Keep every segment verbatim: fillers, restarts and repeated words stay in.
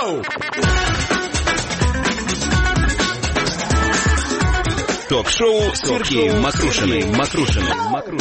Go! Ток-шоу Сергеем Макрушиным. Макрушиным.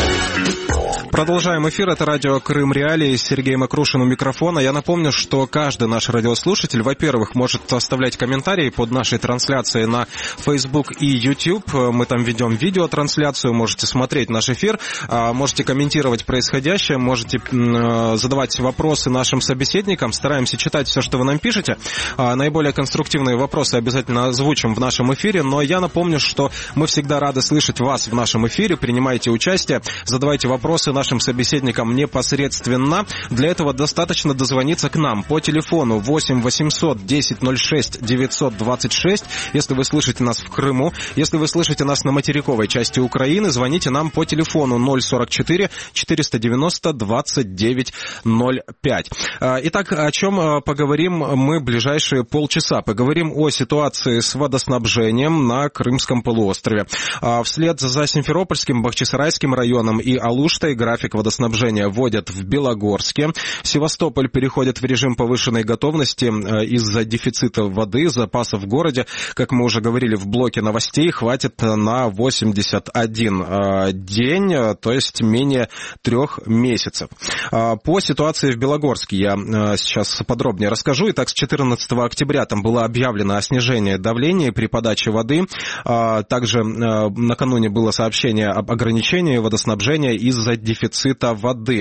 Продолжаем эфир. Это радио Крым Реалии. Сергей Макрушин у микрофона. Я напомню, что каждый наш радиослушатель, во-первых, может оставлять комментарии под нашей трансляцией на Facebook и YouTube. Мы там ведем видеотрансляцию. Можете смотреть наш эфир, можете комментировать происходящее, можете задавать вопросы нашим собеседникам. Стараемся читать все, что вы нам пишете. Наиболее конструктивные вопросы обязательно озвучим в нашем эфире. Но я напомню, что мы всегда рады слышать вас в нашем эфире. Принимайте участие, задавайте вопросы нашим собеседникам непосредственно. Для этого достаточно дозвониться к нам по телефону восемь восемьсот десять ноль шесть девятьсот двадцать шесть. Если вы слышите нас в Крыму, если вы слышите нас на материковой части Украины, звоните нам по телефону ноль сорок четыре четыреста девяносто двадцать девять ноль пять. Итак, о чем поговорим мы ближайшие полчаса? Поговорим о ситуации с водоснабжением на Крымском полуострове. Вслед за Симферопольским, Бахчисарайским районом и Алуштой график водоснабжения вводят в Белогорске. Севастополь переходит в режим повышенной готовности из-за дефицита воды. Запасов в городе, как мы уже говорили в блоке новостей, хватит на восемьдесят один день, то есть менее трех месяцев. По ситуации в Белогорске я сейчас подробнее расскажу. Итак, с четырнадцатого октября там было объявлено о снижении давления при подаче воды. Также накануне было сообщение об ограничении водоснабжения из-за дефицита воды.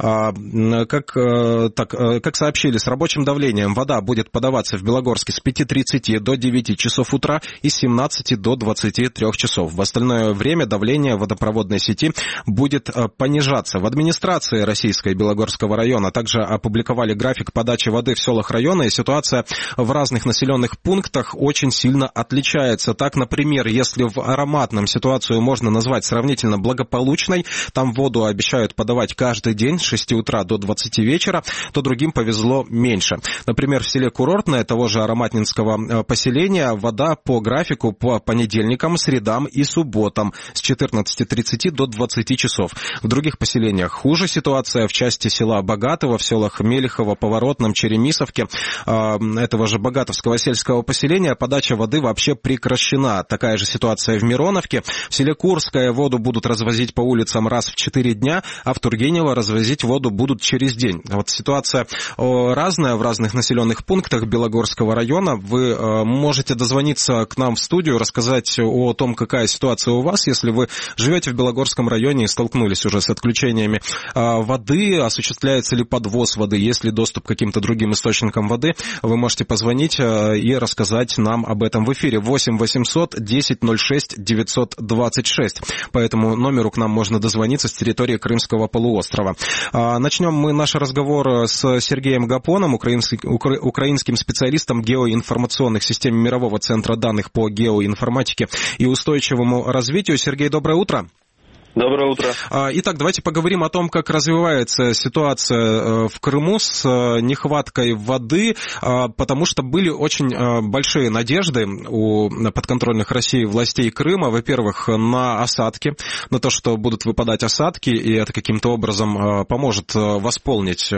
Как, так, как сообщили, с рабочим давлением вода будет подаваться в Белогорске с пяти тридцати до девяти часов утра и с семнадцати до двадцати трёх часов. В остальное время давление водопроводной сети будет понижаться. В администрации Российской Белогорского района также опубликовали график подачи воды в селах района, и ситуация в разных населенных пунктах очень сильно отличается. Так, например, если в Ароматном ситуацию можно назвать сравнительно благополучной, там воду обещают подавать каждый день с шести утра до двадцати вечера, то другим повезло меньше. Например, в селе Курортное того же Ароматнинского поселения вода по графику по понедельникам, средам и субботам с четырнадцати тридцати до двадцати часов. В других поселениях хуже ситуация. В части села Богатого, в селах Мелихово, Поворотном, Черемисовке этого же Богатовского сельского поселения подача воды вообще прекращена. Такая же ситуация в Мироновке. В селе Курское воду будут развозить по улицам раз в четыре дня, а в Тургенево развозить воду будут через день. Вот ситуация разная в разных населенных пунктах Белогорского района. Вы можете дозвониться к нам в студию, рассказать о том, какая ситуация у вас, если вы живете в Белогорском районе и столкнулись уже с отключениями воды, осуществляется ли подвоз воды, есть ли доступ к каким-то другим источникам воды. Вы можете позвонить и рассказать нам об этом в эфире. восемь восемьсот десять ноль шесть девятьсот двадцать шесть. По этому номеру к нам можно дозвониться с территории Крымского полуострова. Начнем мы наш разговор с Сергеем Гапоном, украинским, украинским специалистом геоинформационных систем Мирового центра данных по геоинформатике и устойчивому развитию. Сергей, доброе утро. Доброе утро. Итак, давайте поговорим о том, как развивается ситуация в Крыму с нехваткой воды, потому что были очень большие надежды у подконтрольных России властей Крыма, во-первых, на осадки, на то, что будут выпадать осадки, и это каким-то образом поможет восполнить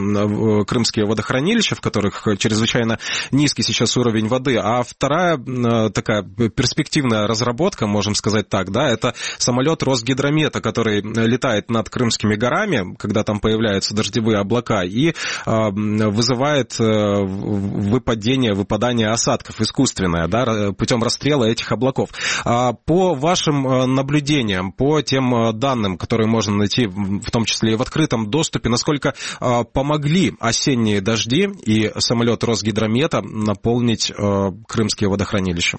крымские водохранилища, в которых чрезвычайно низкий сейчас уровень воды. А вторая такая перспективная разработка, можем сказать так, да, это самолет Росгидромета, который летает над Крымскими горами, когда там появляются дождевые облака, и э, вызывает э, выпадение, выпадание осадков искусственное, да, путем расстрела этих облаков. А по вашим наблюдениям, по тем данным, которые можно найти, в том числе и в открытом доступе, насколько э, помогли осенние дожди и самолет Росгидромета наполнить э, крымские водохранилища?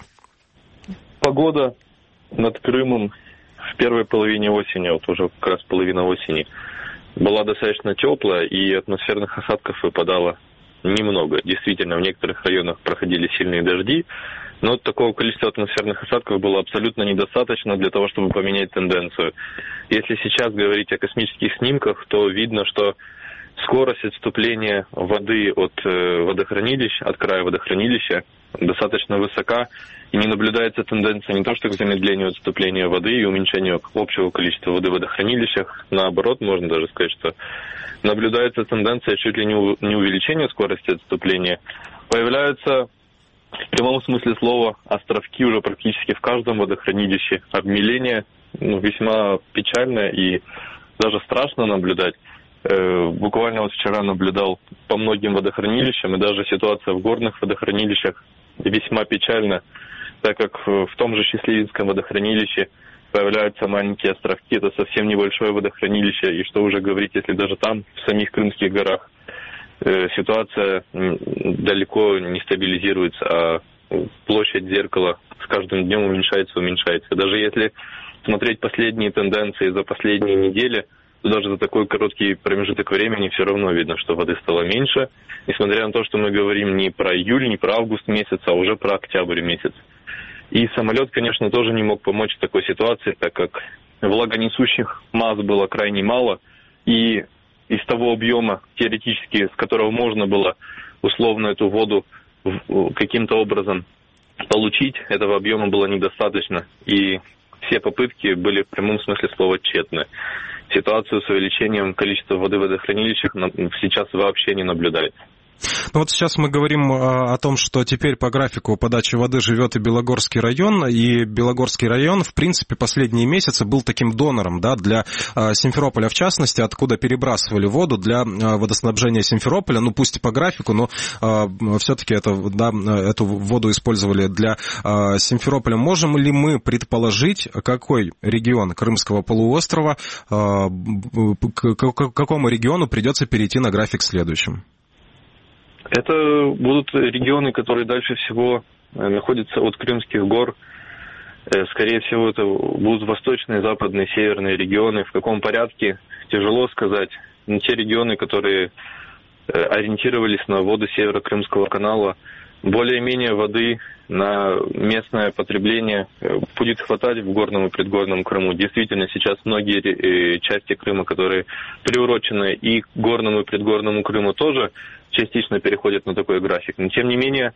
Погода над Крымом в первой половине осени, вот уже как раз половина осени, была достаточно теплая, и атмосферных осадков выпадало немного. Действительно, в некоторых районах проходили сильные дожди, но такого количества атмосферных осадков было абсолютно недостаточно для того, чтобы поменять тенденцию. Если сейчас говорить о космических снимках, то видно, что скорость отступления воды от водохранилищ, от края водохранилища достаточно высока, и не наблюдается тенденция не то что к замедлению отступления воды и уменьшению общего количества воды в водохранилищах, наоборот, можно даже сказать, что наблюдается тенденция чуть ли не увеличения скорости отступления, Появляются в прямом смысле слова островки уже практически в каждом водохранилище. Обмеление ну, весьма печальное и даже страшно наблюдать. Э, буквально вот вчера наблюдал по многим водохранилищам, и даже ситуация в горных водохранилищах весьма печальна, так как в том же Счастливинском водохранилище появляются маленькие островки, это совсем небольшое водохранилище, и что уже говорить, если даже там, в самих Крымских горах, э, ситуация далеко не стабилизируется, а площадь зеркала с каждым днем уменьшается, уменьшается. Даже если смотреть последние тенденции за последние недели, то даже за такой короткий промежуток времени все равно видно, что воды стало меньше, несмотря на то, что мы говорим не про июль, не про август месяц, а уже про октябрь месяц. И самолет, конечно, тоже не мог помочь в такой ситуации, так как влагонесущих масс было крайне мало, и из того объема, теоретически, с которого можно было условно эту воду каким-то образом получить, этого объема было недостаточно, и все попытки были в прямом смысле слова тщетны. Ситуацию с увеличением количества воды в водохранилищах сейчас вообще не наблюдается. Ну вот сейчас мы говорим о том, что теперь по графику подачи воды живет и Белогорский район, и Белогорский район, в принципе, последние месяцы был таким донором, да, для Симферополя в частности, откуда перебрасывали воду для водоснабжения Симферополя, ну пусть и по графику, но все-таки это, да, эту воду использовали для Симферополя. Можем ли мы предположить, какой регион Крымского полуострова, к какому региону придется перейти на график следующим? Это будут регионы, которые дальше всего находятся от Крымских гор. Скорее всего, это будут восточные, западные, северные регионы. В каком порядке, тяжело сказать. Но те регионы, которые ориентировались на воду Северо-Крымского канала, более-менее воды на местное потребление будет хватать в горном и предгорном Крыму. Действительно, сейчас многие части Крыма, которые приурочены и к горному и предгорному Крыму, тоже частично переходят на такой график. Но, тем не менее,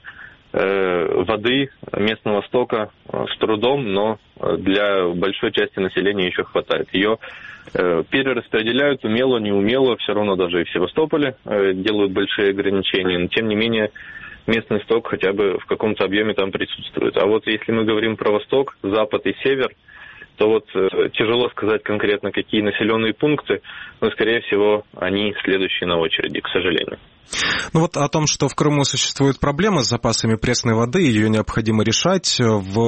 воды местного стока с трудом, но для большой части населения еще хватает. Ее перераспределяют умело, неумело, все равно даже и в Севастополе делают большие ограничения, но, тем не менее, местный сток хотя бы в каком-то объеме там присутствует. А вот если мы говорим про восток, запад и север, то вот э, тяжело сказать конкретно, какие населенные пункты, но, скорее всего, они следующие на очереди, к сожалению. Ну вот о том, что в Крыму существуют проблемы с запасами пресной воды, ее необходимо решать.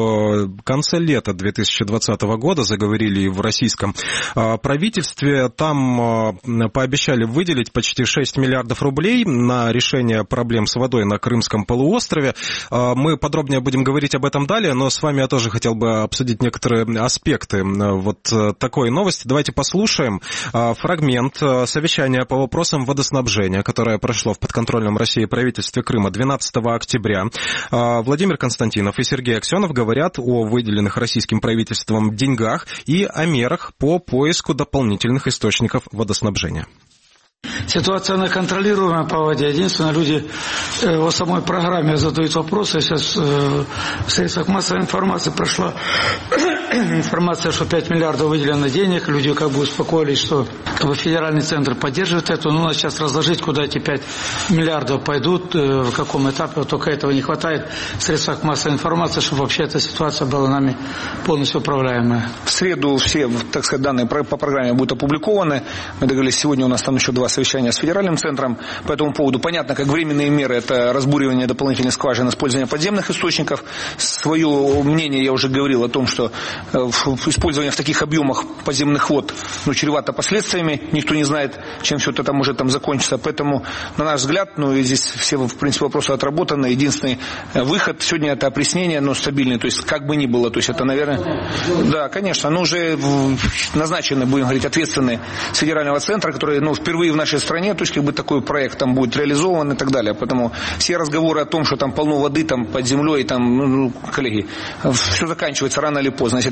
В конце лета две тысячи двадцатого года заговорили и в российском правительстве. Там пообещали выделить почти шесть миллиардов рублей на решение проблем с водой на Крымском полуострове. Мы подробнее будем говорить об этом далее, но с вами я тоже хотел бы обсудить некоторые аспекты вот такой новости. Давайте послушаем фрагмент совещания по вопросам водоснабжения, которое прошло в подконтрольном России правительстве Крыма двенадцатого октября. Владимир Константинов и Сергей Аксенов говорят о выделенных российским правительством деньгах и о мерах по поиску дополнительных источников водоснабжения. Ситуация она контролируемая по воде. Единственное, люди э, о самой программе задают вопросы. Сейчас э, в средствах массовой информации прошла информация, что пять миллиардов выделено денег. Люди как бы успокоились, что как бы, федеральный центр поддерживает это. Но надо сейчас разложить, куда эти пять миллиардов пойдут, э, в каком этапе. Вот только этого не хватает в средствах массовой информации, чтобы вообще эта ситуация была нами полностью управляемая. В среду все, так сказать, данные по программе будут опубликованы. Мы договорились, сегодня у нас там еще два совещания с федеральным центром по этому поводу. Понятно, как временные меры, это разбуривание дополнительных скважин, использование подземных источников. Свое мнение я уже говорил о том, что использование в таких объемах подземных вод ну, чревато последствиями. Никто не знает, чем все это там может там закончиться. Поэтому, на наш взгляд, ну и здесь все, в принципе, вопросы отработаны. Единственный выход сегодня это опреснение, но стабильный. То есть, как бы ни было. То есть, это, наверное... Да, конечно. Но уже назначены, будем говорить, ответственные с федерального центра, которые, ну, впервые в нашей стране, то есть как бы такой проект там будет реализован и так далее. Поэтому все разговоры о том, что там полно воды там под землей, там, ну, коллеги, все заканчивается рано или поздно. Если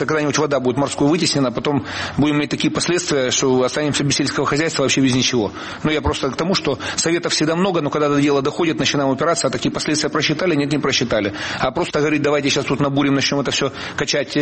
если когда-нибудь вода будет морской вытеснена, потом будем иметь такие последствия, что останемся без сельского хозяйства вообще без ничего. Но я просто к тому, что советов всегда много, но когда до дела доходит, начинаем упираться, а такие последствия просчитали? Нет, не просчитали. А просто говорить, давайте сейчас тут набурим, начнем это все качать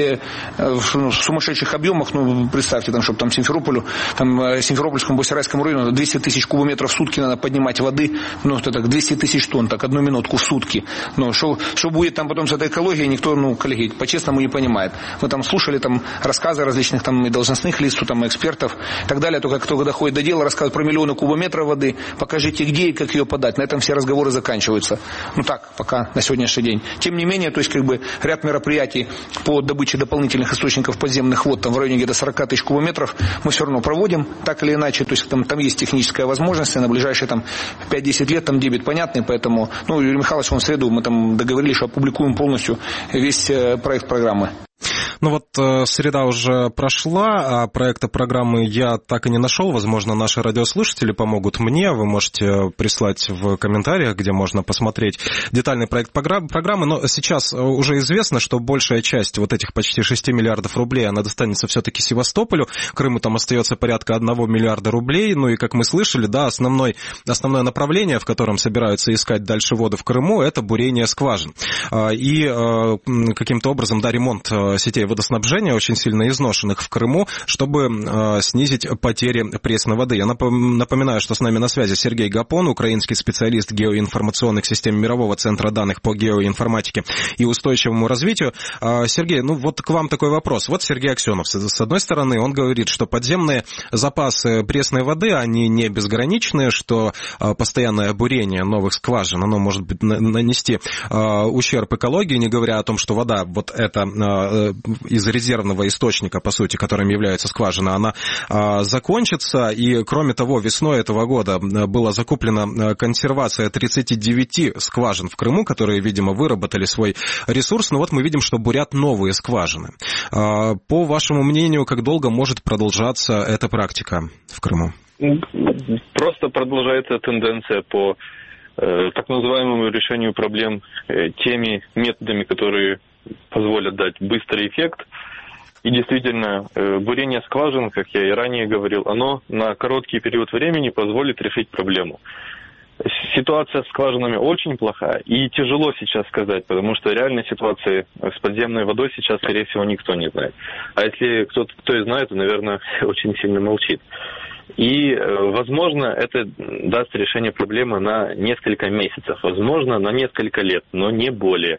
в сумасшедших объемах, ну, представьте, там, чтобы там Симферополю, там, Симферопольскому, Босарайскому району двести тысяч кубометров в сутки надо поднимать воды, ну, это так, двести тысяч тонн, так, одну минутку в сутки. Ну, что, что будет там потом с этой экологией, никто, ну, коллеги, по-честному не понимает. Мы там слушали там рассказы различных там и должностных лиц, там, и экспертов и так далее, только кто доходит до дела, рассказывают про миллионы кубометров воды, покажите где и как ее подать. На этом все разговоры заканчиваются. Ну, так, пока на сегодняшний день. Тем не менее, то есть, как бы, ряд мероприятий по добыче дополнительных источников подземных вод, там, в районе где-то сорок тысяч кубометров, мы все равно проводим, так или иначе, то есть, там, там есть техническая возможность, и на ближайшие, там, пять-десять лет, там, дебет понятный, поэтому, ну, Юрий Михайлович, он в среду, мы там договорились, что опубликуем полностью весь э, проект программы. Ну вот э, среда уже прошла, а проекта программы я так и не нашел. Возможно, наши радиослушатели помогут мне. Вы можете прислать в комментариях, где можно посмотреть детальный проект программы. Но сейчас уже известно, что большая часть вот этих почти шести миллиардов рублей, она достанется все-таки Севастополю. Крыму там остается порядка одного миллиарда рублей. Ну и, как мы слышали, да, основной, основное направление, в котором собираются искать дальше воду в Крыму, это бурение скважин. И э, каким-то образом, да, ремонт сетей водоснабжения, очень сильно изношенных в Крыму, чтобы э, снизить потери пресной воды. Я напоминаю, что с нами на связи Сергей Гапон, украинский специалист геоинформационных систем Мирового центра данных по геоинформатике и устойчивому развитию. Э, Сергей, ну вот к вам такой вопрос. Вот Сергей Аксенов, с одной стороны, он говорит, что подземные запасы пресной воды, они не безграничные, что э, постоянное бурение новых скважин, оно может быть, нанести э, ущерб экологии, не говоря о том, что вода, вот эта э, из резервного источника, по сути, которым является скважина, она а, закончится. И, кроме того, весной этого года была закуплена консервация тридцати девяти скважин в Крыму, которые, видимо, выработали свой ресурс. Но вот мы видим, что бурят новые скважины. А, по вашему мнению, как долго может продолжаться эта практика в Крыму? Просто продолжается тенденция по э, так называемому решению проблем э, теми методами, которые позволят дать быстрый эффект. И действительно, бурение скважин, как я и ранее говорил, оно на короткий период времени позволит решить проблему. Ситуация с скважинами очень плохая, и тяжело сейчас сказать, потому что реальной ситуации с подземной водой сейчас, скорее всего, никто не знает. А если кто-то кто и знает, то, наверное, очень сильно молчит. И, возможно, это даст решение проблемы на несколько месяцев, возможно, на несколько лет, но не более.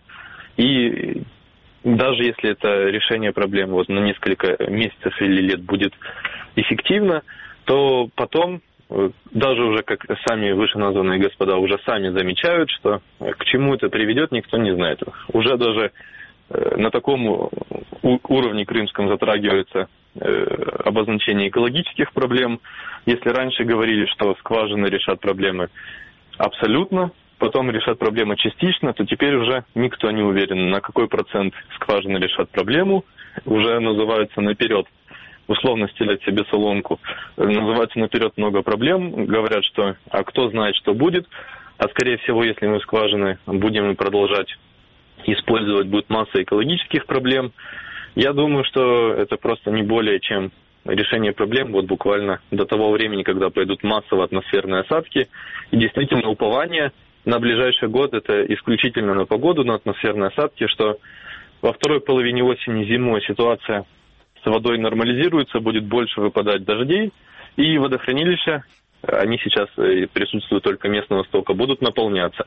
И даже если это решение проблемы вот на несколько месяцев или лет будет эффективно, то потом, даже уже как сами вышеназванные господа уже сами замечают, что к чему это приведет, никто не знает. Уже даже на таком уровне крымском затрагивается обозначение экологических проблем. Если раньше говорили, что скважины решат проблемы абсолютно, потом решат проблему частично, то теперь уже никто не уверен, на какой процент скважины решат проблему. Уже называются наперед, условно стелят себе соломку, называются наперед много проблем, говорят, что а кто знает, что будет. А скорее всего, если мы скважины будем продолжать использовать, будет масса экологических проблем. Я думаю, что это просто не более чем решение проблем вот буквально до того времени, когда пойдут массово атмосферные осадки. И действительно упование на ближайший год это исключительно на погоду, на атмосферные осадки, что во второй половине осени, зимой ситуация с водой нормализируется, будет больше выпадать дождей, и водохранилища, они сейчас присутствуют только местного стока, будут наполняться.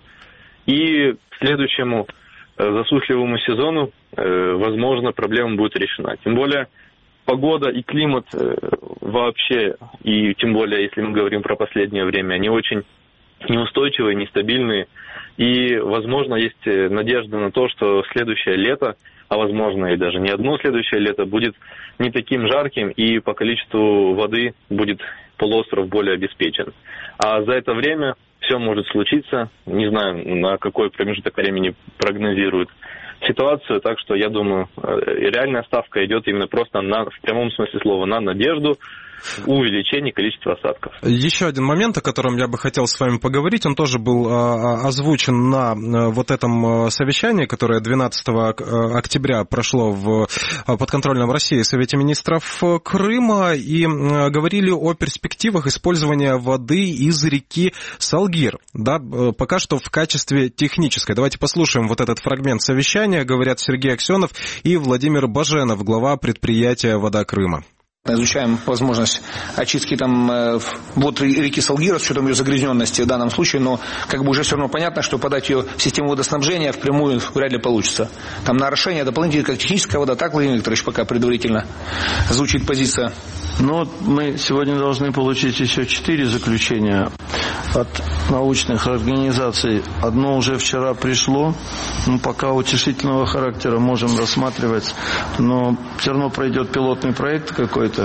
И к следующему засушливому сезону, возможно, проблема будет решена. Тем более погода и климат вообще, и тем более, если мы говорим про последнее время, они очень неустойчивые, нестабильные. И, возможно, есть надежда на то, что следующее лето, а возможно и даже не одно следующее лето, будет не таким жарким, и по количеству воды будет полуостров более обеспечен. А за это время все может случиться, не знаю, на какой промежуток времени прогнозируют ситуацию, так что я думаю, реальная ставка идет именно просто на, в прямом смысле слова, на надежду, увеличение количества осадков. Еще один момент, о котором я бы хотел с вами поговорить, он тоже был озвучен на вот этом совещании, которое двенадцатого октября прошло в подконтрольном России Совете министров Крыма, и говорили о перспективах использования воды из реки Салгир, да, пока что в качестве технической. Давайте послушаем вот этот фрагмент совещания, говорят Сергей Аксенов и Владимир Баженов, глава предприятия «Вода Крыма». Изучаем возможность очистки там вод реки Салгира с учетом ее загрязненности в данном случае, но как бы уже все равно понятно, что подать ее в систему водоснабжения впрямую вряд ли получится. Там на орошение дополнительно как техническая вода, так, Владимир Викторович, пока предварительно звучит позиция. Ну вот мы сегодня должны получить еще четыре заключения от научных организаций. Одно уже вчера пришло, ну, пока утешительного характера можем рассматривать, но все равно пройдет пилотный проект какой-то.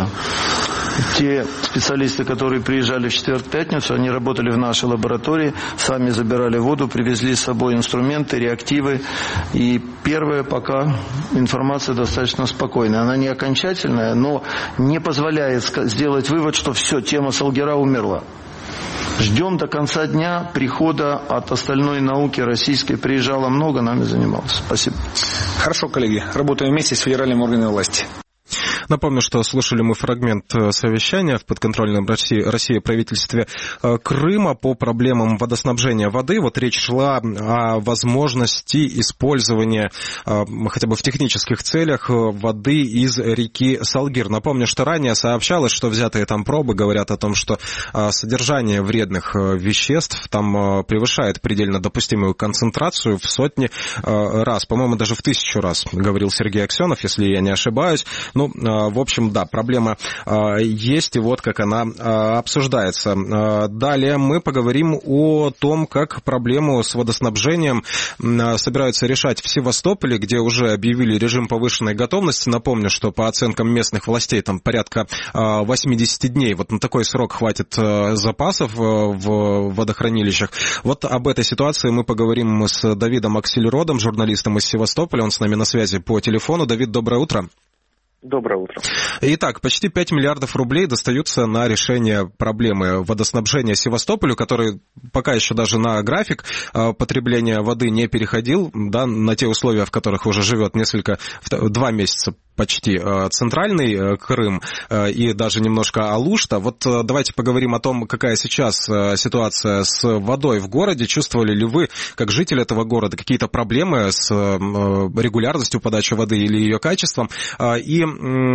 Те специалисты, которые приезжали в четверг-пятницу, они работали в нашей лаборатории, сами забирали воду, привезли с собой инструменты, реактивы. И первая пока информация достаточно спокойная. Она не окончательная, но не позволяет сделать вывод, что все, тема Салгира умерла. Ждем до конца дня прихода от остальной науки российской. Приезжало много, нами занималось. Спасибо. Хорошо, коллеги. Работаем вместе с федеральными органами власти. Напомню, что слушали мы фрагмент совещания в подконтрольном России, России правительстве Крыма по проблемам водоснабжения воды. Вот речь шла о возможности использования хотя бы в технических целях воды из реки Салгир. Напомню, что ранее сообщалось, что взятые там пробы говорят о том, что содержание вредных веществ там превышает предельно допустимую концентрацию в сотни раз, по-моему, даже в тысячу раз, говорил Сергей Аксенов, если я не ошибаюсь. Ну, в общем, да, проблема есть, и вот как она обсуждается. Далее мы поговорим о том, как проблему с водоснабжением собираются решать в Севастополе, где уже объявили режим повышенной готовности. Напомню, что по оценкам местных властей там порядка восемьдесят дней. Вот на такой срок хватит запасов в водохранилищах. Вот об этой ситуации мы поговорим с Давидом Аксельродом, журналистом из Севастополя. Он с нами на связи по телефону. Давид, доброе утро. Доброе утро. Итак, почти пять миллиардов рублей достаются на решение проблемы водоснабжения Севастополю, который пока еще даже на график потребления воды не переходил, да, на те условия, в которых уже живет несколько, два месяца почти центральный Крым и даже немножко Алушта. Вот давайте поговорим о том, какая сейчас ситуация с водой в городе. Чувствовали ли вы, как житель этого города, какие-то проблемы с регулярностью подачи воды или ее качеством? И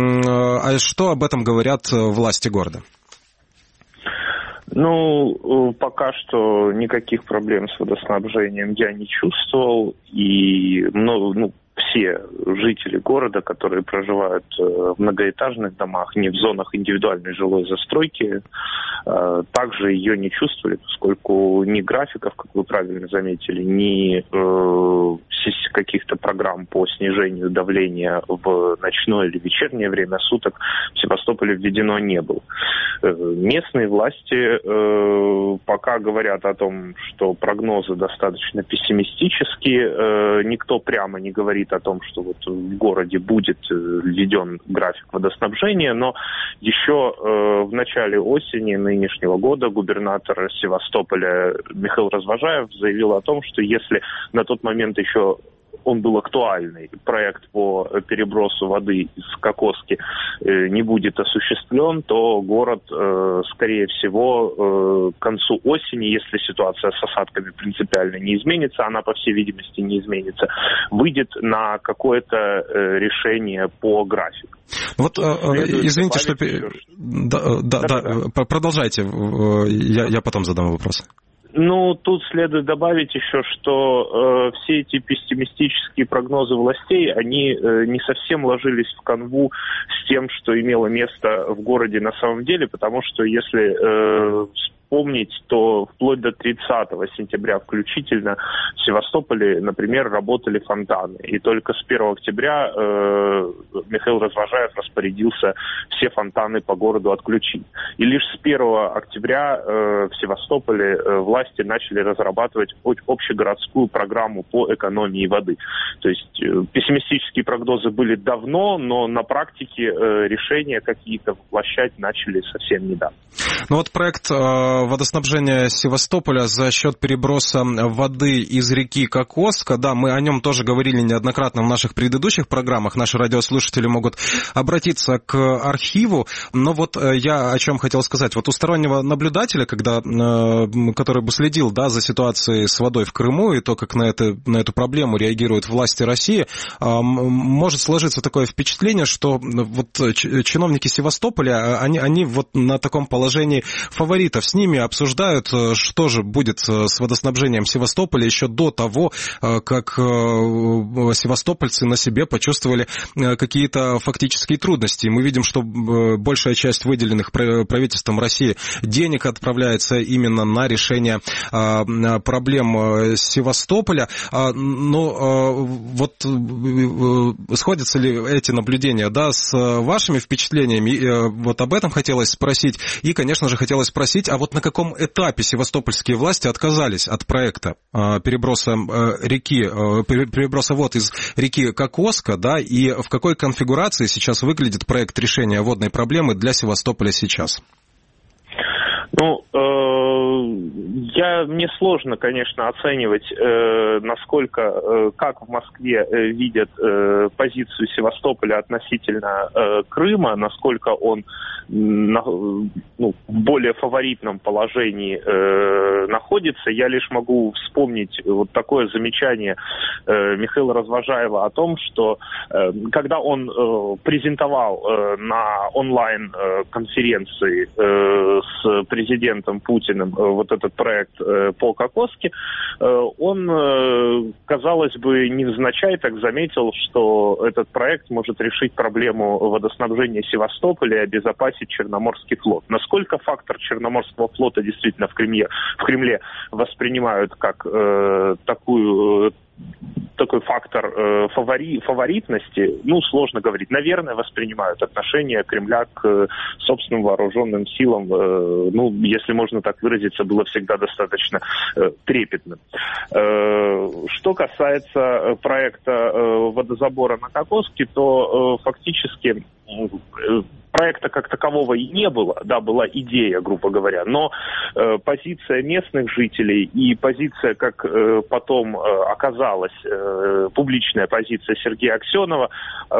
а что об этом говорят власти города? Ну, пока что никаких проблем с водоснабжением я не чувствовал. И много, ну, все жители города, которые проживают в многоэтажных домах, не в зонах индивидуальной жилой застройки, также ее не чувствовали, поскольку ни графиков, как вы правильно заметили, ни каких-то программ по снижению давления в ночное или вечернее время суток в Севастополе введено не было. Местные власти пока говорят о том, что прогнозы достаточно пессимистические. Никто прямо не говорит о том, что вот в городе будет введен график водоснабжения, но еще в начале осени нынешнего года губернатор Севастополя Михаил Развожаев заявил о том, что если на тот момент еще он был актуальный, проект по перебросу воды из Кокоски не будет осуществлен, то город, скорее всего, к концу осени, если ситуация с осадками принципиально не изменится, она, по всей видимости, не изменится, выйдет на какое-то решение по графику. Вот, извините, что... Да, да, да, да, продолжайте, я, я потом задам вопрос. Ну, тут следует добавить еще, что э, все эти пессимистические прогнозы властей, они э, не совсем ложились в канву с тем, что имело место в городе на самом деле, потому что если э, вспомнить, то вплоть до тридцатого сентября включительно в Севастополе, например, работали фонтаны. И только с первого октября э, Михаил Развожаев распорядился все фонтаны по городу отключить. И лишь с первого октября э, в Севастополе э, власти начали разрабатывать общегородскую программу по экономии воды. То есть э, пессимистические прогнозы были давно, но на практике э, решения какие-то воплощать начали совсем недавно. Ну вот проект э, водоснабжения Севастополя за счет переброса воды из реки Кокоска, да, мы о нем тоже говорили неоднократно в наших предыдущих программах, наши радиослушатели могут обратиться к архиву, но вот э, я о чем хотел сказать. Вот у стороннего наблюдателя, когда, э, который бы следил, да, за ситуацией с водой в Крыму и то, как на, это, на эту проблему реагируют власти России, э, может сложиться такое впечатление, что вот чиновники Севастополя, они, они вот на таком положении фаворитов. С ними обсуждают, что же будет с водоснабжением Севастополя еще до того, как севастопольцы на себе почувствовали какие-то фактические трудности. Мы видим, что большая часть выделенных правительством России денег отправляется именно на решение проблем Севастополя. Но вот сходятся ли эти наблюдения, да, с вашими впечатлениями? Вот об этом хотелось спросить. И, конечно же, хотелось спросить, а вот на каком этапе севастопольские власти отказались от проекта переброса реки, переброса вод из реки Кокоска, да, и в какой конфигурации сейчас выглядит проект решения водной проблемы для Севастополя сейчас? Ну, э, я, мне сложно, конечно, оценивать, э, насколько, э, как в Москве э, видят э, позицию Севастополя относительно э, Крыма, насколько он на, ну, в более фаворитном положении э, находится. Я лишь могу вспомнить вот такое замечание э, Михаила Развожаева о том, что э, когда он э, презентовал э, на онлайн-конференции э, с президентом Путиным э, вот этот проект э, по Кокоске, э, он, э, казалось бы, невзначай так заметил, что этот проект может решить проблему водоснабжения Севастополя и обезопасить Черноморский флот. Насколько фактор Черноморского флота действительно в Кремле, в Кремле воспринимают как э, такую... Э, такой фактор э, фавори, фаворитности, ну, сложно говорить. Наверное, воспринимают отношение Кремля к собственным вооруженным силам, э, ну, если можно так выразиться, было всегда достаточно э, трепетным. Э, что касается проекта э, водозабора на Кокоске, то э, фактически э, проекта как такового и не было, да, была идея, грубо говоря, но э, позиция местных жителей и позиция, как э, потом э, оказалась, э, публичная позиция Сергея Аксенова,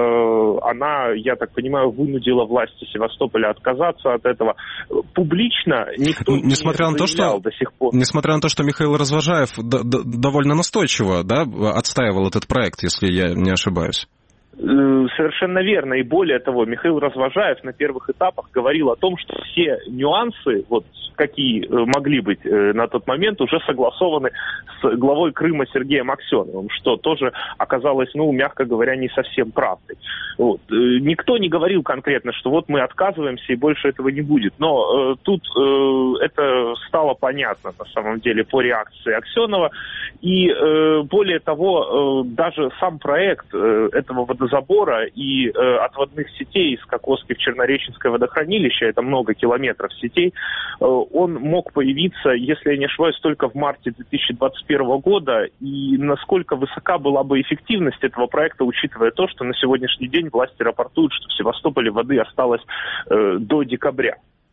э, она, я так понимаю, вынудила власти Севастополя отказаться от этого. Публично никто несмотря не на то, что, до сих пор. Несмотря на то, что Михаил Развожаев д- д- довольно настойчиво, да, отстаивал этот проект, если я не ошибаюсь. Совершенно верно. И более того, Михаил Развожаев на первых этапах говорил о том, что все нюансы, вот какие могли быть на тот момент, уже согласованы с главой Крыма Сергеем Аксеновым, что тоже оказалось, ну, мягко говоря, не совсем правдой. Вот. Никто не говорил конкретно, что вот мы отказываемся и больше этого не будет. Но э, тут э, это стало понятно, на самом деле, по реакции Аксенова. И э, более того, э, даже сам проект э, этого водозабора и э, отводных сетей из Кокоски в Чернореченское водохранилище, это много километров сетей, э, он мог появиться, если я не ошибаюсь, только в марте две тысячи двадцать первого года. И насколько высока была бы эффективность этого проекта, учитывая то, что на сегодняшний день власти рапортуют, что в Севастополе воды осталось э, до декабря.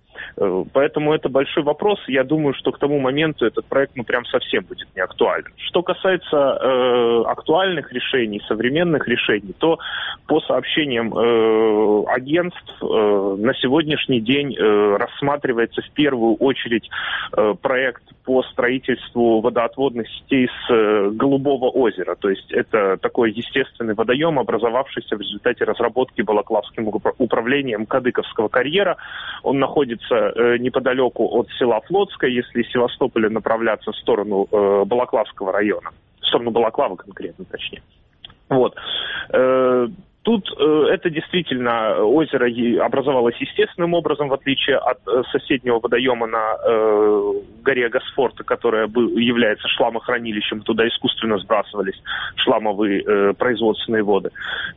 Поэтому это большой вопрос. Я думаю, что к тому моменту этот проект ну прям совсем будет не актуален. Что касается э, актуальных решений, современных решений, то по сообщениям э, агентств э, на сегодняшний день э, рассматривается в первую очередь э, проект по строительству водоотводных сетей с э, Голубого озера. То есть это такой естественный водоем, образовавшийся в результате разработки Балаклавским управлением Кадыковского карьера. Он находится неподалеку от села Флотское, если из Севастополя направляться в сторону э, Балаклавского района, в сторону Балаклавы конкретно, точнее. Вот. Э, Тут это действительно озеро образовалось естественным образом, в отличие от соседнего водоема на горе Госфорта, которая является шламохранилищем. Туда искусственно сбрасывались шламовые производственные воды.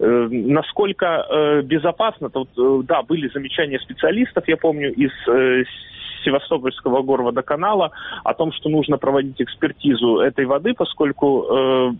Насколько безопасно, то, да, были замечания специалистов, я помню, из Севастопольского горводоканала о том, что нужно проводить экспертизу этой воды, поскольку э,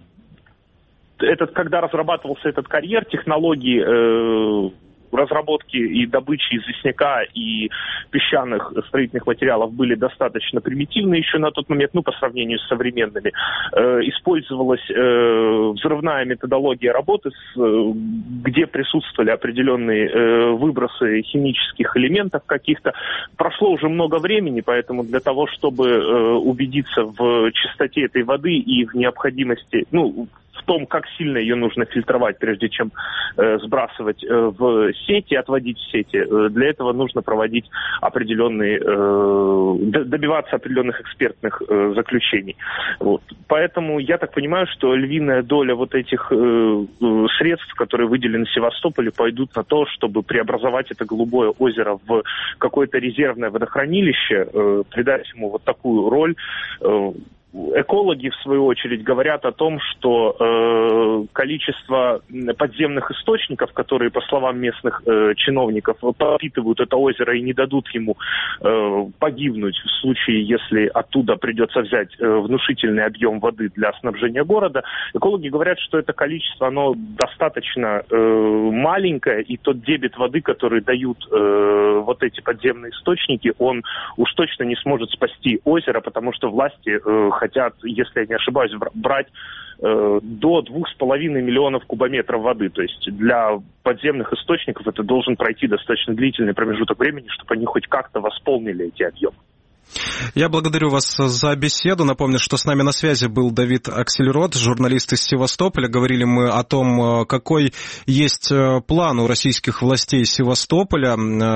этот, когда разрабатывался этот карьер, технологии э, разработки и добычи известняка и песчаных строительных материалов были достаточно примитивны еще на тот момент, ну, по сравнению с современными. Э, использовалась э, взрывная методология работы, с, э, где присутствовали определенные э, выбросы химических элементов каких-то. Прошло уже много времени, поэтому для того, чтобы э, убедиться в чистоте этой воды и в необходимости, ну, в том, как сильно ее нужно фильтровать, прежде чем э, сбрасывать э, в сети, отводить в сети. Э, для этого нужно проводить определенные, э, добиваться определенных экспертных э, заключений. Вот. Поэтому я так понимаю, что львиная доля вот этих э, средств, которые выделены Севастополю, пойдут на то, чтобы преобразовать это голубое озеро в какое-то резервное водохранилище, э, придать ему вот такую роль. э, Экологи, в свою очередь, говорят о том, что э, количество подземных источников, которые, по словам местных э, чиновников, подпитывают это озеро и не дадут ему э, погибнуть в случае, если оттуда придется взять э, внушительный объем воды для снабжения города, экологи говорят, что это количество, оно достаточно э, маленькое, и тот дебит воды, который дают э, вот эти подземные источники, он уж точно не сможет спасти озеро, потому что власти э, хотят, если я не ошибаюсь, брать э, до двух с половиной миллионов кубометров воды. То есть для подземных источников это должен пройти достаточно длительный промежуток времени, чтобы они хоть как-то восполнили эти объемы. Я благодарю вас за беседу. Напомню, что с нами на связи был Давид Аксельрод, журналист из Севастополя. Говорили мы о том, какой есть план у российских властей Севастополя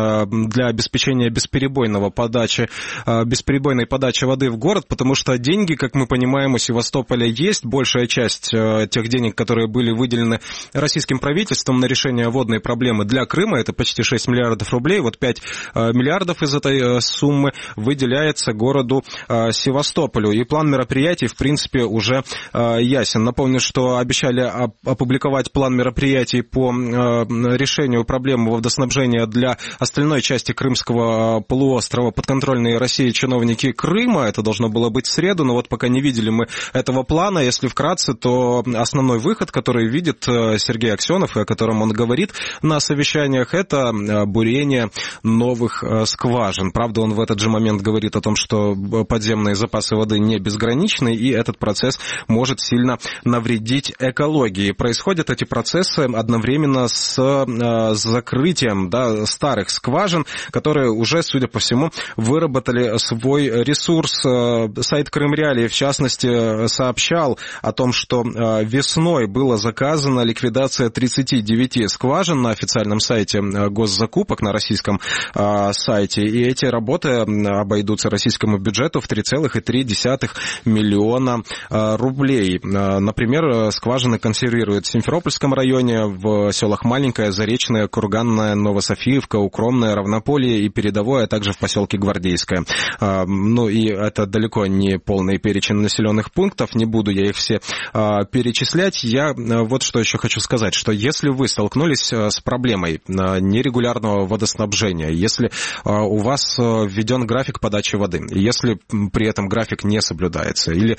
для обеспечения бесперебойного подачи, бесперебойной подачи воды в город, потому что деньги, как мы понимаем, у Севастополя есть. Большая часть тех денег, которые были выделены российским правительством на решение водной проблемы для Крыма, это почти шесть миллиардов рублей. Вот пять миллиардов из этой суммы выделяют городу э, Севастополю. И план мероприятий, в принципе, уже э, ясен. Напомню, что обещали оп- опубликовать план мероприятий по э, решению проблемы водоснабжения для остальной части Крымского полуострова. Подконтрольные России чиновники Крыма. Это должно было быть в среду, но вот пока не видели мы этого плана. Если вкратце, то основной выход, который видит э, Сергей Аксенов и о котором он говорит на совещаниях, это э, бурение новых э, скважин. Правда, он в этот же момент говорит о том, что подземные запасы воды не безграничны, и этот процесс может сильно навредить экологии. Происходят эти процессы одновременно с э, закрытием, да, старых скважин, которые уже, судя по всему, выработали свой ресурс. Сайт Крымреалии, в частности, сообщал о том, что э, весной была заказана ликвидация тридцати девяти скважин на официальном сайте госзакупок, на российском э, сайте, и эти работы обойдутся российскому бюджету в три целых три десятых миллиона рублей. Например, скважины консервируют в Симферопольском районе, в селах Маленькое, Заречное, Курганное, Новософиевка, Укромное, Равнополье и Передовое, а также в поселке Гвардейское. Ну и это далеко не полный перечень населенных пунктов, не буду я их все перечислять. Я вот что еще хочу сказать, что если вы столкнулись с проблемой нерегулярного водоснабжения, если у вас введен график подачи воды, если при этом график не соблюдается или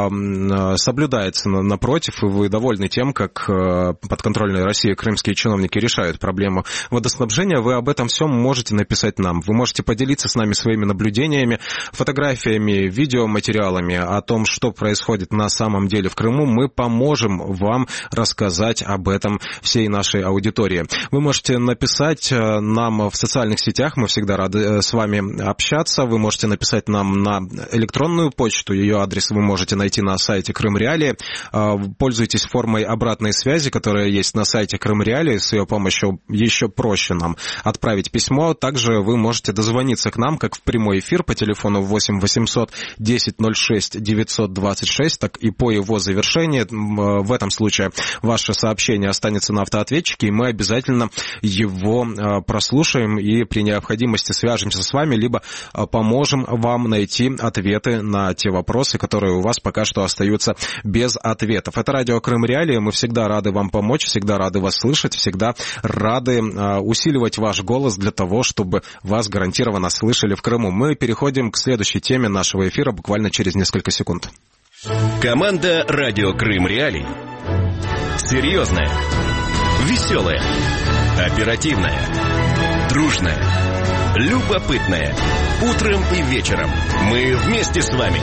э, соблюдается напротив, и вы довольны тем, как э, подконтрольные России крымские чиновники решают проблему водоснабжения, вы об этом всем можете написать нам. Вы можете поделиться с нами своими наблюдениями, фотографиями, видеоматериалами о том, что происходит на самом деле в Крыму. Мы поможем вам рассказать об этом всей нашей аудитории. Вы можете написать нам в социальных сетях, мы всегда рады с вами общаться, вы можете можете написать нам на электронную почту. Ее адрес вы можете найти на сайте Крым Реалии. Пользуйтесь формой обратной связи, которая есть на сайте Крым Реалии. С ее помощью еще проще нам отправить письмо. Также вы можете дозвониться к нам, как в прямой эфир по телефону восемь восемьсот десять ноль шесть девятьсот двадцать шесть, так и по его завершении. В этом случае ваше сообщение останется на автоответчике, и мы обязательно его прослушаем и при необходимости свяжемся с вами, либо поможем вам найти ответы на те вопросы, которые у вас пока что остаются без ответов. Это радио Крым Реалии. Мы всегда рады вам помочь, всегда рады вас слышать, всегда рады усиливать ваш голос для того, чтобы вас гарантированно слышали в Крыму. Мы переходим к следующей теме нашего эфира буквально через несколько секунд. Команда «Радио Крым Реалии». Серьезная, веселая, оперативная, дружная, любопытная. Утром и вечером мы вместе с вами.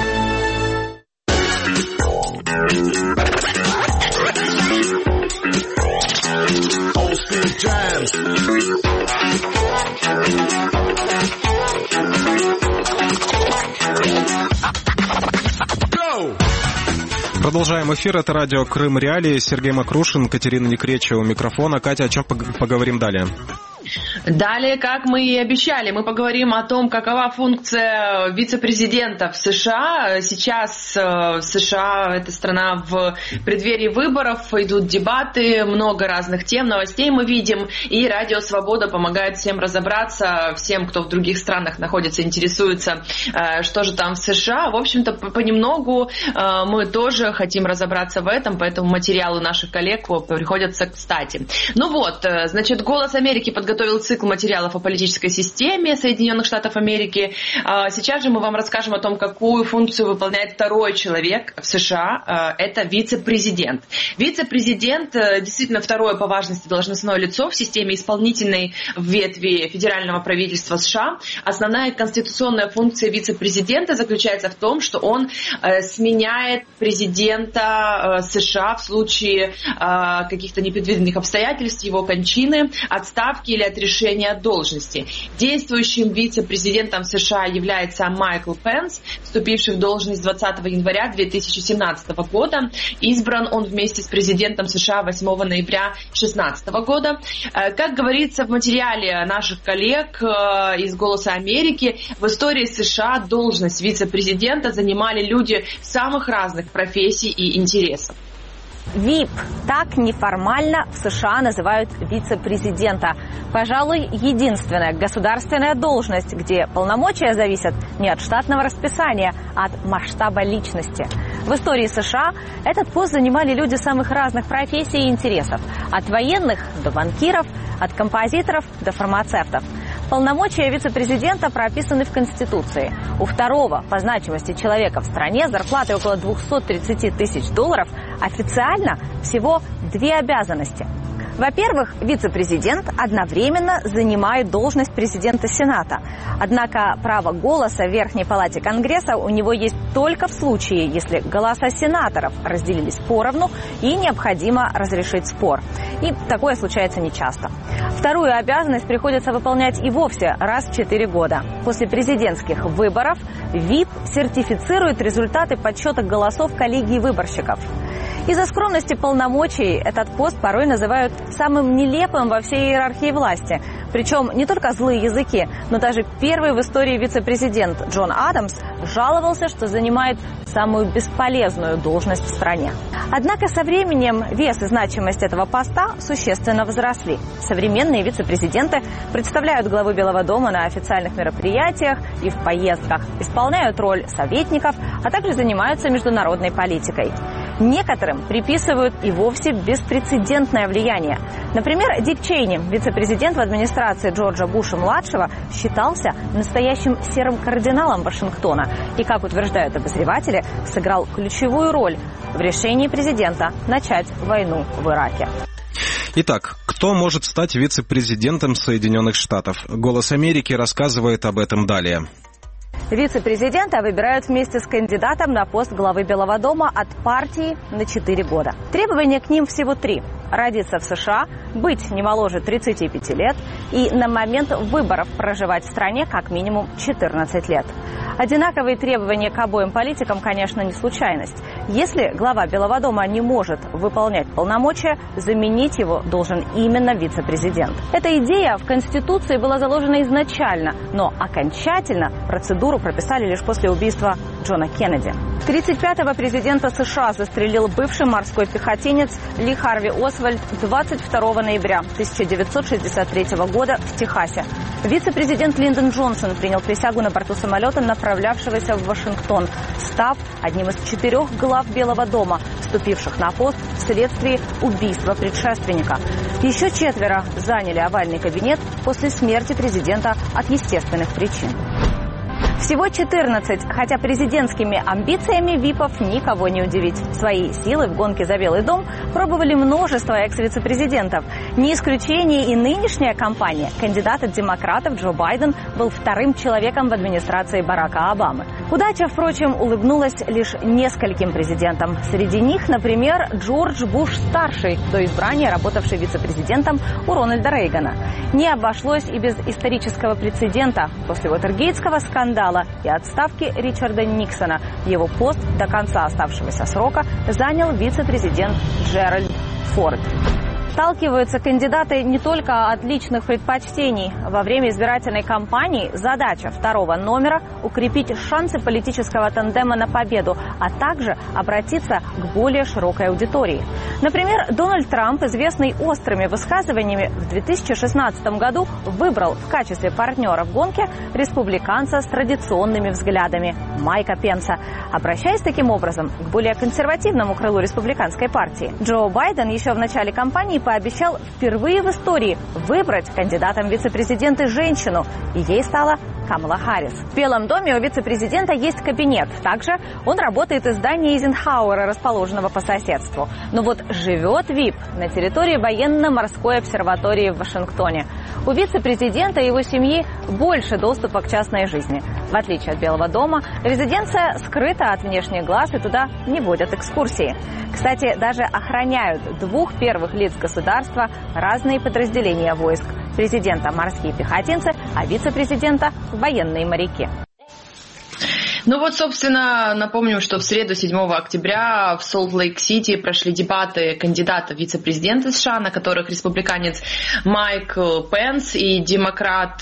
Продолжаем эфир. Это радио Крым Реалии. Сергей Макрушин, Катерина Некречева у микрофона. Катя, о чем поговорим далее? Далее, как мы и обещали, мы поговорим о том, какова функция вице-президента в США. Сейчас в США, эта страна в преддверии выборов, идут дебаты, много разных тем, новостей мы видим, и Радио Свобода помогает всем разобраться, всем, кто в других странах находится, интересуется, что же там в США. В общем-то, понемногу мы тоже хотим разобраться в этом, поэтому материалы наших коллег приходятся кстати. Ну вот, значит, «Голос Америки» подготовил цикл материалов о политической системе Соединенных Штатов Америки. Сейчас же мы вам расскажем о том, какую функцию выполняет второй человек в США. Это вице-президент. Вице-президент действительно второе по важности должностное лицо в системе исполнительной ветви федерального правительства США. Основная конституционная функция вице-президента заключается в том, что он сменяет президента США в случае каких-то непредвиденных обстоятельств, его кончины, отставки или от решения от должности. Действующим вице-президентом США является Майкл Пенс, вступивший в должность двадцатого января две тысячи семнадцатого года. Избран он вместе с президентом США восьмого ноября две тысячи шестнадцатого года. Как говорится в материале наших коллег из «Голоса Америки», в истории США должность вице-президента занимали люди самых разных профессий и интересов. ви ай пи. Так неформально в США называют вице-президента. Пожалуй, единственная государственная должность, где полномочия зависят не от штатного расписания, а от масштаба личности. В истории США этот пост занимали люди самых разных профессий и интересов. От военных до банкиров, от композиторов до фармацевтов. Полномочия вице-президента прописаны в Конституции. У второго по значимости человека в стране зарплаты около двести тридцать тысяч долларов, официально всего две обязанности. Во-первых, вице-президент одновременно занимает должность президента Сената. Однако право голоса в Верхней Палате Конгресса у него есть только в случае, если голоса сенаторов разделились поровну и необходимо разрешить спор. И такое случается нечасто. Вторую обязанность приходится выполнять и вовсе раз в четыре года. После президентских выборов ви ай пи сертифицирует результаты подсчета голосов коллегии выборщиков. Из-за скромности полномочий этот пост порой называют самым нелепым во всей иерархии власти. Причем не только злые языки, но даже первый в истории вице-президент Джон Адамс жаловался, что занимает самую бесполезную должность в стране. Однако со временем вес и значимость этого поста существенно возросли. Современные вице-президенты представляют главу Белого дома на официальных мероприятиях и в поездках, исполняют роль советников, а также занимаются международной политикой. Некоторым приписывают и вовсе беспрецедентное влияние. Например, Дик Чейни, вице-президент в администрации Джорджа Буша-младшего, считался настоящим серым кардиналом Вашингтона и, как утверждают обозреватели, сыграл ключевую роль в решении президента начать войну в Ираке. Итак, кто может стать вице-президентом Соединенных Штатов? «Голос Америки» рассказывает об этом далее. Вице-президента выбирают вместе с кандидатом на пост главы Белого дома от партии на четыре года. Требования к ним всего три. родиться в США, быть не моложе тридцати пяти лет и на момент выборов проживать в стране как минимум четырнадцать лет. Одинаковые требования к обоим политикам, конечно, не случайность. Если глава Белого дома не может выполнять полномочия, заменить его должен именно вице-президент. Эта идея в Конституции была заложена изначально, но окончательно процедуру прописали лишь после убийства Джона Кеннеди. тридцать пятого президента США застрелил бывший морской пехотинец Ли Харви Освальд двадцать второго ноября тысяча девятьсот шестьдесят третьего года в Техасе. Вице-президент Линдон Джонсон принял присягу на борту самолета, направлявшегося в Вашингтон, став одним из четырех глав Белого дома, вступивших на пост вследствие убийства предшественника. Еще четверо заняли овальный кабинет после смерти президента от естественных причин. Всего четырнадцать, хотя президентскими амбициями ВИПов никого не удивить. Свои силы в гонке за Белый дом пробовали множество экс-вице-президентов. Не исключение и нынешняя кампания. Кандидат от демократов Джо Байден был вторым человеком в администрации Барака Обамы. Удача, впрочем, улыбнулась лишь нескольким президентам. Среди них, например, Джордж Буш-старший, до избрания работавший вице-президентом у Рональда Рейгана. Не обошлось и без исторического прецедента. После Уотергейтского скандала и отставки Ричарда Никсона его пост до конца оставшегося срока занял вице-президент Джеральд Форд. Сталкиваются кандидаты не только от личных предпочтений. Во время избирательной кампании задача второго номера – укрепить шансы политического тандема на победу, а также обратиться к более широкой аудитории. Например, Дональд Трамп, известный острыми высказываниями, в две тысячи шестнадцатом году выбрал в качестве партнера в гонке республиканца с традиционными взглядами Майка Пенса, обращаясь таким образом к более консервативному крылу республиканской партии. Джо Байден еще в начале кампании пообещал впервые в истории выбрать кандидатом в вице-президенты женщину, и ей стала Камала Харрис. В Белом доме у вице-президента есть кабинет. Также он работает из здания Эйзенхауэра, расположенного по соседству. Но вот живет ВИП на территории военно-морской обсерватории в Вашингтоне. У вице-президента и его семьи больше доступа к частной жизни. В отличие от Белого дома, резиденция скрыта от внешних глаз, и туда не водят экскурсии. Кстати, даже охраняют двух первых лиц государства разные подразделения войск. Президента – морские пехотинцы, а вице-президента – военные моряки. Ну вот, собственно, напомним, что в среду, седьмого октября, в Солт-Лейк-Сити прошли дебаты кандидата в вице-президенты США, на которых республиканец Майк Пенс и демократ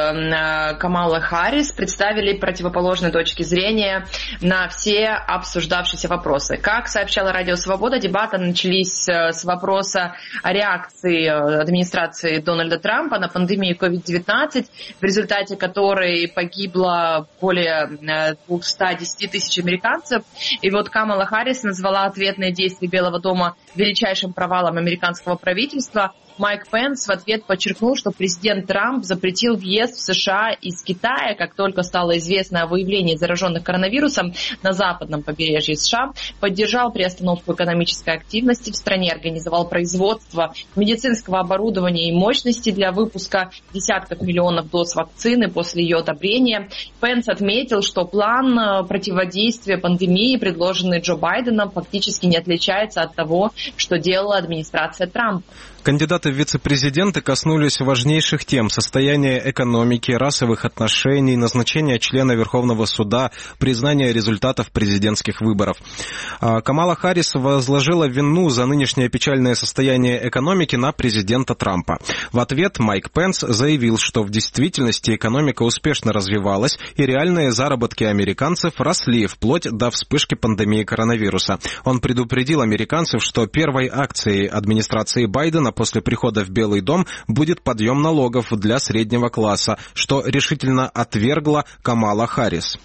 Камала Харрис представили противоположные точки зрения на все обсуждавшиеся вопросы. Как сообщала Радио Свобода, дебаты начались с вопроса о реакции администрации Дональда Трампа на пандемию ковид девятнадцать, в результате которой погибло более ста десяти тысяч американцев. И вот Камала Харрис назвала ответные действия Белого дома величайшим провалом американского правительства. Майк Пенс в ответ подчеркнул, что президент Трамп запретил въезд в США из Китая, как только стало известно о выявлении зараженных коронавирусом на западном побережье США, поддержал приостановку экономической активности в стране, организовал производство медицинского оборудования и мощности для выпуска десятков миллионов доз вакцины после ее одобрения. Пенс отметил, что план противодействия пандемии, предложенный Джо Байденом, фактически не отличается от того, что делала администрация Трампа. Кандидаты в вице-президенты коснулись важнейших тем: состояния экономики, расовых отношений, назначения члена Верховного суда, признания результатов президентских выборов. Камала Харрис возложила вину за нынешнее печальное состояние экономики на президента Трампа. В ответ Майк Пенс заявил, что в действительности экономика успешно развивалась и реальные заработки американцев росли вплоть до вспышки пандемии коронавируса. Он предупредил американцев, что первой акцией администрации Байдена после прихода в Белый дом будет подъем налогов для среднего класса, что решительно отвергла Камала Харрис.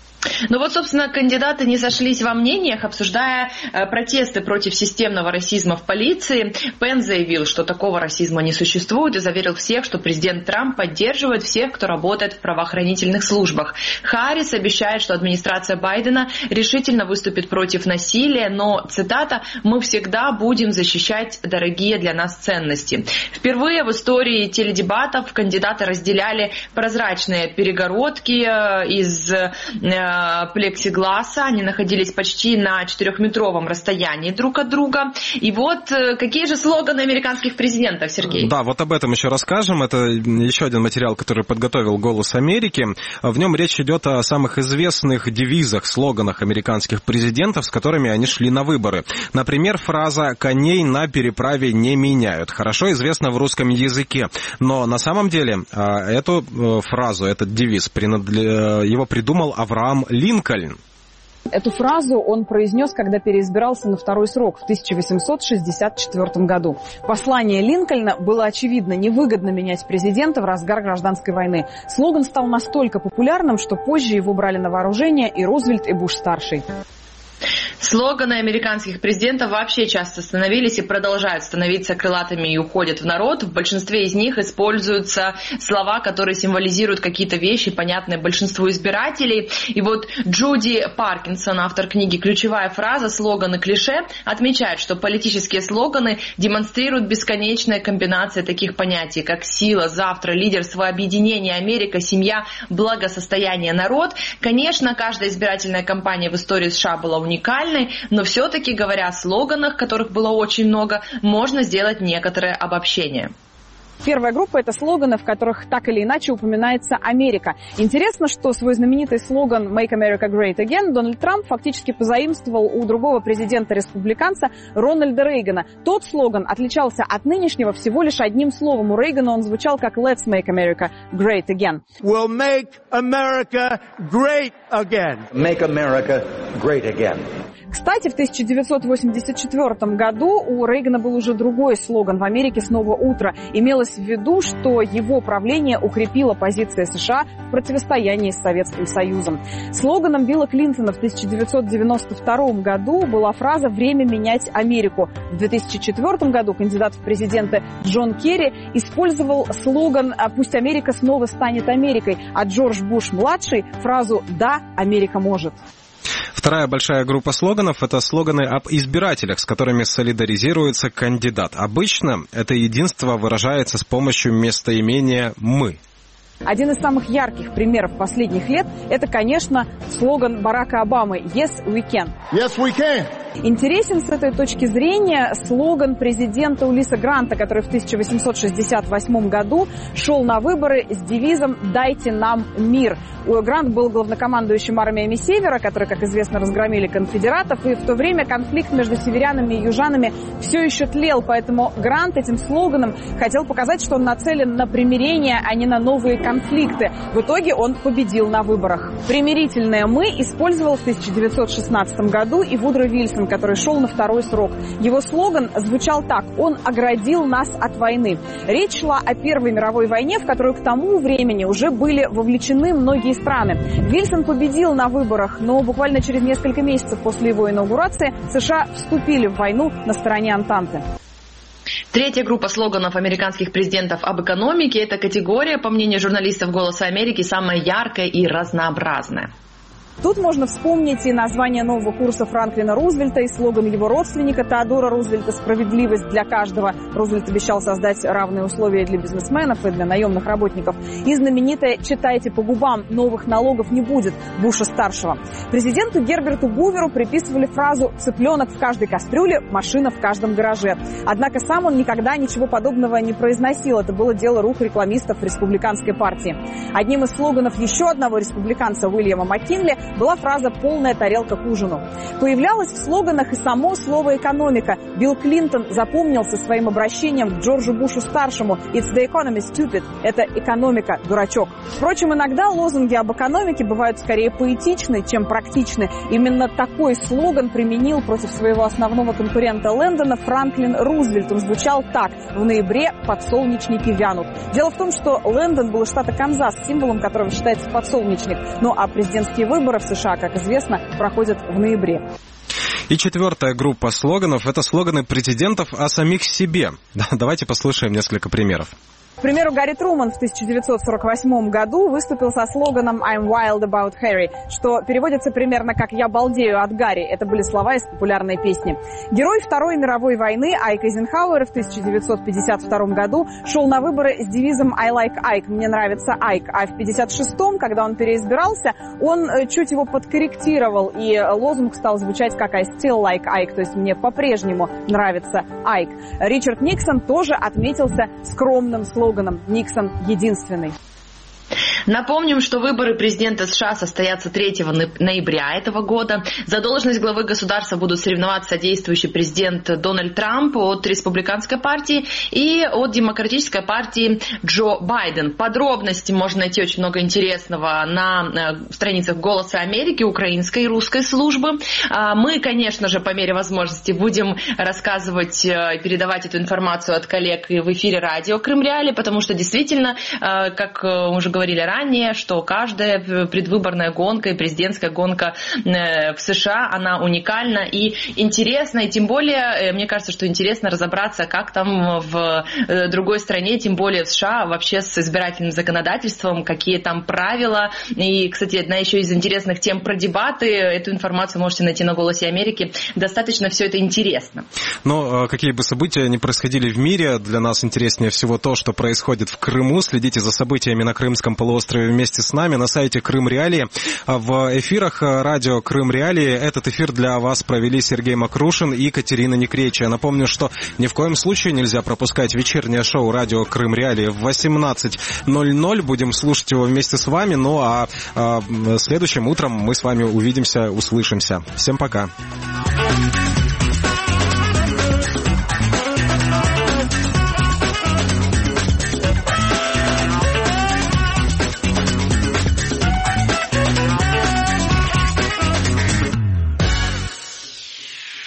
Ну вот, собственно, кандидаты не сошлись во мнениях, обсуждая э, протесты против системного расизма в полиции. Пенс заявил, что такого расизма не существует, и заверил всех, что президент Трамп поддерживает всех, кто работает в правоохранительных службах. Харрис обещает, что администрация Байдена решительно выступит против насилия, но, цитата, «мы всегда будем защищать дорогие для нас ценности». Впервые в истории теледебатов кандидаты разделяли прозрачные перегородки э, из... Э, плексигласа, они находились почти на четырехметровом расстоянии друг от друга. И вот какие же слоганы американских президентов, Сергей? Да, вот об этом еще расскажем. Это еще один материал, который подготовил «Голос Америки». В нем речь идет о самых известных девизах, слоганах американских президентов, с которыми они шли на выборы. Например, фраза «коней на переправе не меняют». Хорошо известна в русском языке. Но на самом деле эту фразу, этот девиз, его придумал Авраам Линкольн. Эту фразу он произнес, когда переизбирался на второй срок в тысяча восемьсот шестьдесят четвёртом году. Послание Линкольна было очевидно: невыгодно менять президента в разгар гражданской войны. Слоган стал настолько популярным, что позже его брали на вооружение и Рузвельт, и Буш-старший. Слоганы американских президентов вообще часто становились и продолжают становиться крылатыми и уходят в народ. В большинстве из них используются слова, которые символизируют какие-то вещи, понятные большинству избирателей. И вот Джуди Паркинсон, автор книги «Ключевая фраза. Слоганы клише», отмечает, что политические слоганы демонстрируют бесконечные комбинации таких понятий, как сила, завтра, лидерство, объединение, Америка, семья, благосостояние, народ. Конечно, каждая избирательная кампания в истории США была уникальной, но все-таки, говоря о слоганах, которых было очень много, можно сделать некоторое обобщение. Первая группа – это слоганы, в которых так или иначе упоминается Америка. Интересно, что свой знаменитый слоган «Make America Great Again» Дональд Трамп фактически позаимствовал у другого президента-республиканца Рональда Рейгана. Тот слоган отличался от нынешнего всего лишь одним словом. У Рейгана он звучал как «Let's make America great again». We'll make America great again. Make America great again. Кстати, в тысяча девятьсот восемьдесят четвёртом году у Рейгана был уже другой слоган «В Америке снова утро». Имелось в виду, что его правление укрепило позиции США в противостоянии с Советским Союзом. Слоганом Билла Клинтона в тысяча девятьсот девяносто втором году была фраза «Время менять Америку». В две тысячи четвёртом году кандидат в президенты Джон Керри использовал слоган «Пусть Америка снова станет Америкой», а Джордж Буш-младший фразу «Да, Америка может». Вторая большая группа слоганов – это слоганы об избирателях, с которыми солидаризируется кандидат. Обычно это единство выражается с помощью местоимения «мы». Один из самых ярких примеров последних лет – это, конечно, слоган Барака Обамы «Yes, we can». Yes, we can. Интересен с этой точки зрения слоган президента Улисса Гранта, который в тысяча восемьсот шестьдесят восьмом году шел на выборы с девизом «Дайте нам мир». Грант был главнокомандующим армиями Севера, которые, как известно, разгромили конфедератов, и в то время конфликт между северянами и южанами все еще тлел, поэтому Грант этим слоганом хотел показать, что он нацелен на примирение, а не на новые конфликты. В итоге он победил на выборах. Примирительное «мы» использовал в тысяча девятьсот шестнадцатом году и Вудро Вильсон, который шел на второй срок. Его слоган звучал так: «Он оградил нас от войны». Речь шла о Первой мировой войне, в которую к тому времени уже были вовлечены многие страны. Вильсон победил на выборах, но буквально через несколько месяцев после его инаугурации США вступили в войну на стороне Антанты. Третья группа слоганов американских президентов об экономике – это категория, по мнению журналистов «Голоса Америки», самая яркая и разнообразная. Тут можно вспомнить и название нового курса Франклина Рузвельта, и слоган его родственника Теодора Рузвельта «Справедливость для каждого». Рузвельт обещал создать равные условия для бизнесменов и для наемных работников. И знаменитое «Читайте по губам, новых налогов не будет» Буша-старшего. Президенту Герберту Гуверу приписывали фразу «Цыпленок в каждой кастрюле, машина в каждом гараже». Однако сам он никогда ничего подобного не произносил. Это было дело рук рекламистов республиканской партии. Одним из слоганов еще одного республиканца Уильяма Маккинли была фраза «полная тарелка к ужину». Появлялось в слоганах и само слово «экономика». Билл Клинтон запомнился своим обращением к Джорджу Бушу-старшему «It's the economy, stupid». Это экономика, дурачок. Впрочем, иногда лозунги об экономике бывают скорее поэтичны, чем практичны. Именно такой слоган применил против своего основного конкурента Лэндона Франклин Рузвельт. Он звучал так: «В ноябре подсолнечники вянут». Дело в том, что Лэндон был из штата Канзас, символом которого считается подсолнечник. Ну а президентские выборы в США, как известно, проходят в ноябре. И четвертая группа слоганов – это слоганы президентов о самих себе. Давайте послушаем несколько примеров. К примеру, Гарри Труман в тысяча девятьсот сорок восьмом году выступил со слоганом «I'm wild about Harry», что переводится примерно как «Я балдею от Гарри». Это были слова из популярной песни. Герой Второй мировой войны Айк Эйзенхауэр в тысяча девятьсот пятьдесят втором году шел на выборы с девизом «I like Ike», «Мне нравится Айк». А в пятьдесят шестом, когда он переизбирался, он чуть его подкорректировал, и лозунг стал звучать как «I still like Ike», то есть «Мне по-прежнему нравится Айк». Ричард Никсон тоже отметился скромным слоганом «Никсон единственный». Напомним, что выборы президента США состоятся третьего ноября этого года. За должность главы государства будут соревноваться действующий президент Дональд Трамп от республиканской партии и от демократической партии Джо Байден. Подробности можно найти очень много интересного на страницах «Голоса Америки», украинской и русской службы. Мы, конечно же, по мере возможности будем рассказывать и передавать эту информацию от коллег в эфире радио Крым Реалии, потому что действительно, как мы уже говорили ранее, что каждая предвыборная гонка и президентская гонка в США, она уникальна и интересна, и тем более, мне кажется, что интересно разобраться, как там в другой стране, тем более в США, вообще с избирательным законодательством, какие там правила. И, кстати, одна еще из интересных тем про дебаты, эту информацию можете найти на «Голосе Америки». Достаточно все это интересно. Но какие бы события ни происходили в мире, для нас интереснее всего то, что происходит в Крыму. Следите за событиями на Крымском полуострове вместе с нами на сайте Крым Реалии. В эфирах радио Крым Реалии этот эфир для вас провели Сергей Макрушин и Катерина Некречия. Напомню, что ни в коем случае нельзя пропускать вечернее шоу радио Крым Реалии в восемнадцать ноль ноль. Будем слушать его вместе с вами. Ну а, а следующим утром мы с вами увидимся, услышимся. Всем пока.